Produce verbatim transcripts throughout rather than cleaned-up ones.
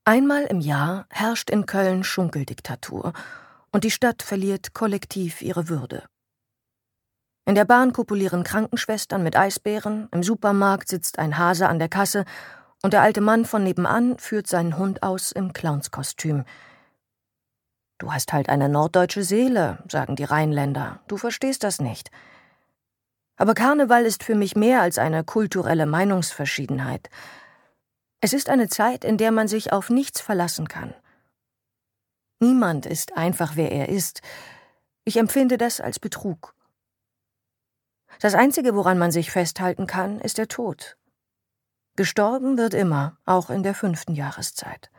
Einmal im Jahr herrscht in Köln Schunkeldiktatur und die Stadt verliert kollektiv ihre Würde. In der Bahn kopulieren Krankenschwestern mit Eisbären, im Supermarkt sitzt ein Hase an der Kasse und der alte Mann von nebenan führt seinen Hund aus im Clownskostüm. »Du hast halt eine norddeutsche Seele«, sagen die Rheinländer, »du verstehst das nicht.« Aber Karneval ist für mich mehr als eine kulturelle Meinungsverschiedenheit. Es ist eine Zeit, in der man sich auf nichts verlassen kann. Niemand ist einfach, wer er ist. Ich empfinde das als Betrug. Das Einzige, woran man sich festhalten kann, ist der Tod. Gestorben wird immer, auch in der fünften Jahreszeit.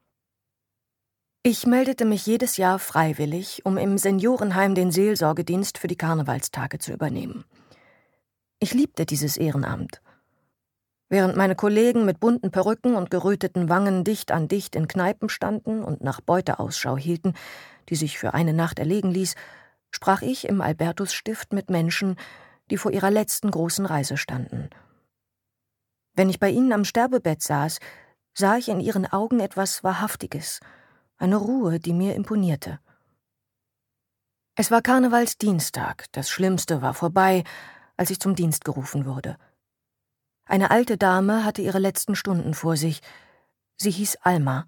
Ich meldete mich jedes Jahr freiwillig, um im Seniorenheim den Seelsorgedienst für die Karnevalstage zu übernehmen. Ich liebte dieses Ehrenamt. Während meine Kollegen mit bunten Perücken und geröteten Wangen dicht an dicht in Kneipen standen und nach Beute Ausschau hielten, die sich für eine Nacht erlegen ließ, sprach ich im Albertusstift mit Menschen, die vor ihrer letzten großen Reise standen. Wenn ich bei ihnen am Sterbebett saß, sah ich in ihren Augen etwas Wahrhaftiges, eine Ruhe, die mir imponierte. Es war Karnevalsdienstag, das Schlimmste war vorbei, als ich zum Dienst gerufen wurde. Eine alte Dame hatte ihre letzten Stunden vor sich. Sie hieß Alma.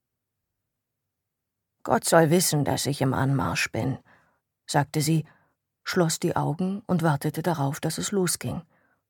»Gott soll wissen, dass ich im Anmarsch bin«, sagte sie, schloss die Augen und wartete darauf, dass es losging.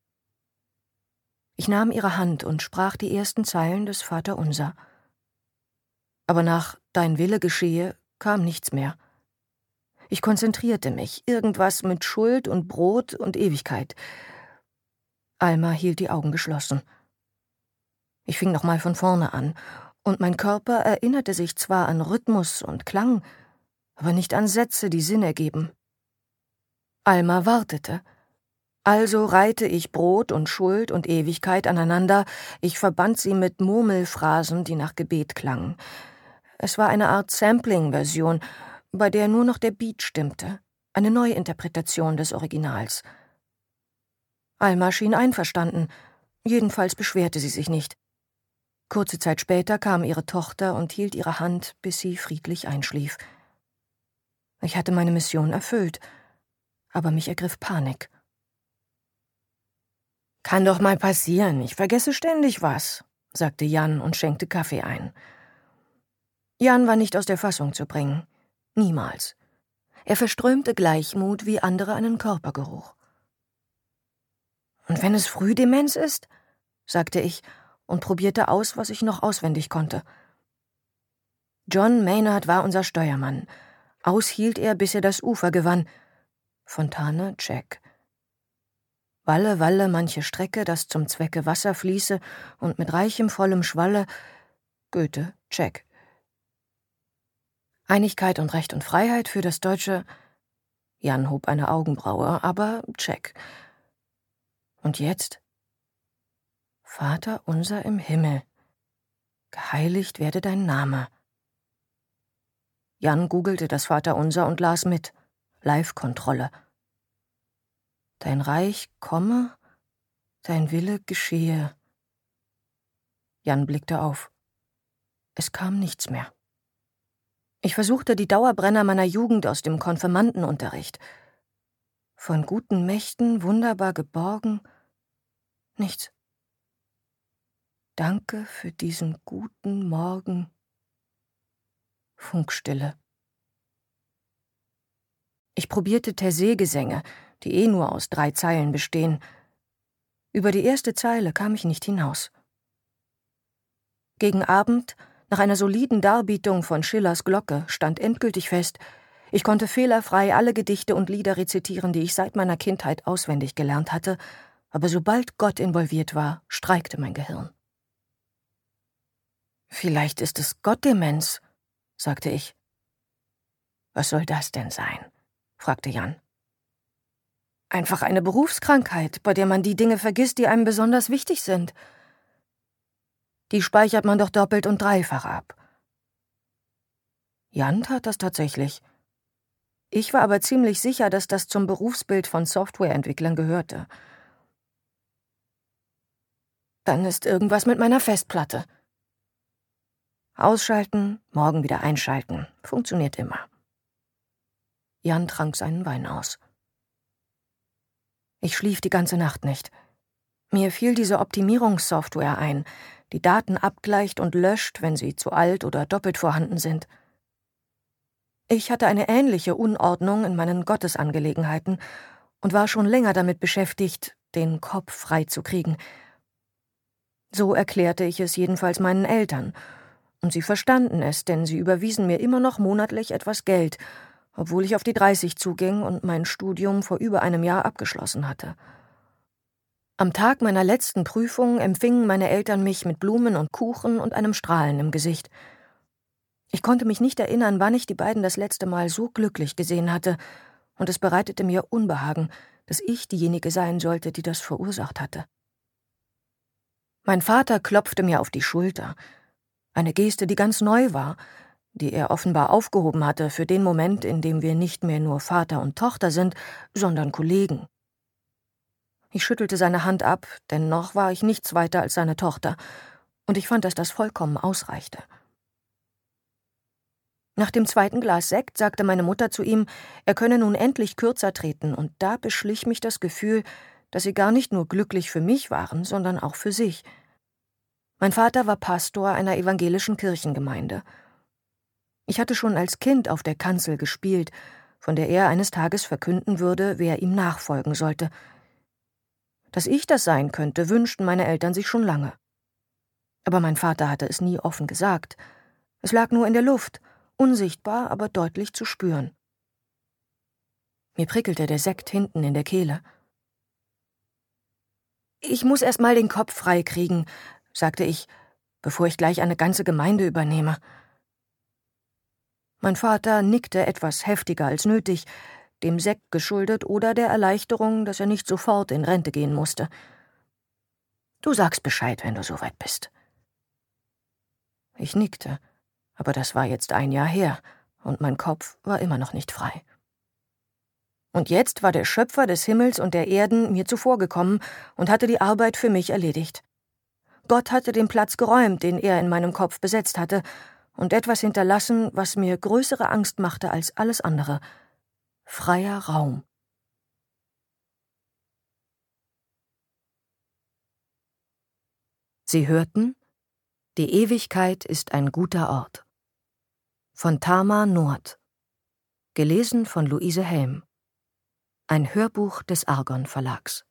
Ich nahm ihre Hand und sprach die ersten Zeilen des Vaterunser. Aber nach »Dein Wille geschehe« kam nichts mehr. Ich konzentrierte mich, irgendwas mit Schuld und Brot und Ewigkeit. Alma hielt die Augen geschlossen. Ich fing nochmal von vorne an, und mein Körper erinnerte sich zwar an Rhythmus und Klang, aber nicht an Sätze, die Sinn ergeben. Alma wartete. Also reihte ich Brot und Schuld und Ewigkeit aneinander, ich verband sie mit Murmelphrasen, die nach Gebet klangen. Es war eine Art Sampling-Version, bei der nur noch der Beat stimmte, eine Neuinterpretation des Originals. Alma schien einverstanden, jedenfalls beschwerte sie sich nicht. Kurze Zeit später kam ihre Tochter und hielt ihre Hand, bis sie friedlich einschlief. Ich hatte meine Mission erfüllt, aber mich ergriff Panik. »Kann doch mal passieren, ich vergesse ständig was«, sagte Jan und schenkte Kaffee ein. Jan war nicht aus der Fassung zu bringen. Niemals. Er verströmte Gleichmut wie andere einen Körpergeruch. »Und wenn es Frühdemenz ist?«, sagte ich und probierte aus, was ich noch auswendig konnte. John Maynard war unser Steuermann. Aus hielt er, bis er das Ufer gewann. Fontane, check. Walle, Walle, manche Strecke, dass zum Zwecke Wasser fließe und mit reichem, vollem Schwalle. Goethe, check. Einigkeit und Recht und Freiheit für das deutsche... Jan hob eine Augenbraue, aber check. Und jetzt? Vater unser im Himmel, geheiligt werde dein Name. Jan googelte das Vaterunser und las mit. Live-Kontrolle. Dein Reich komme, dein Wille geschehe. Jan blickte auf. Es kam nichts mehr. Ich versuchte die Dauerbrenner meiner Jugend aus dem Konfirmandenunterricht. Von guten Mächten wunderbar geborgen. Nichts. Danke für diesen guten Morgen. Funkstille. Ich probierte Taizé-Gesänge, die eh nur aus drei Zeilen bestehen. Über die erste Zeile kam ich nicht hinaus. Gegen Abend, nach einer soliden Darbietung von Schillers Glocke, stand endgültig fest, ich konnte fehlerfrei alle Gedichte und Lieder rezitieren, die ich seit meiner Kindheit auswendig gelernt hatte, aber sobald Gott involviert war, streikte mein Gehirn. »Vielleicht ist es Gottdemenz«, sagte ich. »Was soll das denn sein?«, fragte Jan. »Einfach eine Berufskrankheit, bei der man die Dinge vergisst, die einem besonders wichtig sind. Die speichert man doch doppelt und dreifach ab.« Jan tat das tatsächlich. Ich war aber ziemlich sicher, dass das zum Berufsbild von Softwareentwicklern gehörte. »Dann ist irgendwas mit meiner Festplatte.« Ausschalten, morgen wieder einschalten. Funktioniert immer. Jan trank seinen Wein aus. Ich schlief die ganze Nacht nicht. Mir fiel diese Optimierungssoftware ein, die Daten abgleicht und löscht, wenn sie zu alt oder doppelt vorhanden sind. Ich hatte eine ähnliche Unordnung in meinen Gottesangelegenheiten und war schon länger damit beschäftigt, den Kopf freizukriegen. So erklärte ich es jedenfalls meinen Eltern, und sie verstanden es, denn sie überwiesen mir immer noch monatlich etwas Geld, obwohl ich auf die dreißig zuging und mein Studium vor über einem Jahr abgeschlossen hatte. Am Tag meiner letzten Prüfung empfingen meine Eltern mich mit Blumen und Kuchen und einem Strahlen im Gesicht. Ich konnte mich nicht erinnern, wann ich die beiden das letzte Mal so glücklich gesehen hatte, und es bereitete mir Unbehagen, dass ich diejenige sein sollte, die das verursacht hatte. Mein Vater klopfte mir auf die Schulter, eine Geste, die ganz neu war, die er offenbar aufgehoben hatte für den Moment, in dem wir nicht mehr nur Vater und Tochter sind, sondern Kollegen. Ich schüttelte seine Hand ab, denn noch war ich nichts weiter als seine Tochter, und ich fand, dass das vollkommen ausreichte. Nach dem zweiten Glas Sekt sagte meine Mutter zu ihm, er könne nun endlich kürzer treten, und da beschlich mich das Gefühl, dass sie gar nicht nur glücklich für mich waren, sondern auch für sich. Mein Vater war Pastor einer evangelischen Kirchengemeinde. Ich hatte schon als Kind auf der Kanzel gespielt, von der er eines Tages verkünden würde, wer ihm nachfolgen sollte. Dass ich das sein könnte, wünschten meine Eltern sich schon lange. Aber mein Vater hatte es nie offen gesagt. Es lag nur in der Luft, unsichtbar, aber deutlich zu spüren. Mir prickelte der Sekt hinten in der Kehle. »Ich muss erst mal den Kopf frei kriegen«, sagte ich, »bevor ich gleich eine ganze Gemeinde übernehme.« Mein Vater nickte etwas heftiger als nötig, dem Sekt geschuldet oder der Erleichterung, dass er nicht sofort in Rente gehen musste. »Du sagst Bescheid, wenn du soweit bist.« Ich nickte, aber das war jetzt ein Jahr her, und mein Kopf war immer noch nicht frei. Und jetzt war der Schöpfer des Himmels und der Erden mir zuvorgekommen und hatte die Arbeit für mich erledigt. Gott hatte den Platz geräumt, den er in meinem Kopf besetzt hatte, und etwas hinterlassen, was mir größere Angst machte als alles andere: freier Raum. Sie hörten »Die Ewigkeit ist ein guter Ort« von Tama Nord, gelesen von Luise Helm, ein Hörbuch des Argon Verlags.